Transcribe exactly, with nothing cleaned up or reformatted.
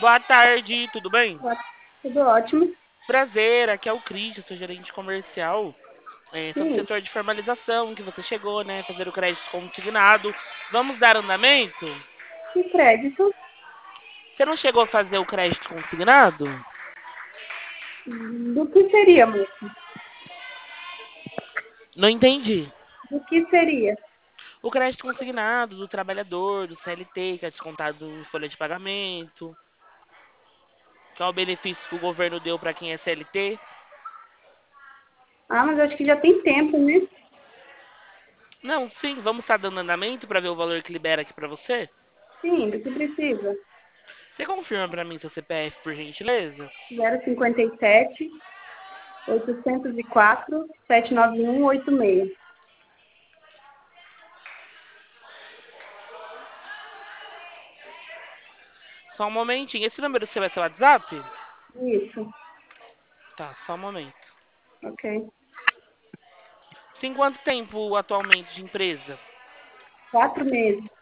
Boa tarde, tudo bem? Ó, tudo ótimo. Prazer, aqui é o Cris, eu sou gerente comercial. É, sou do Sim, setor de formalização, que você chegou, né? Fazer o crédito consignado. Vamos dar andamento? e crédito? Você não chegou a fazer o crédito consignado? Do que seria, moço? Não entendi. Do que seria? O crédito consignado do trabalhador, do C L T, que é descontado em folha de pagamento, que é o benefício que o governo deu para quem é C L T. Ah, mas acho que já tem tempo, né? Não, sim, vamos estar dando andamento para ver o valor que libera aqui para você? Sim, do que precisa. Você confirma para mim seu C P F, por gentileza? zero cinquenta e sete, oitocentos e quatro, sete nove um oito seis. Só um momentinho. Esse número seu é seu WhatsApp? Isso, Tá, só um momento. ok. Tem quanto tempo atualmente de empresa? Quatro meses.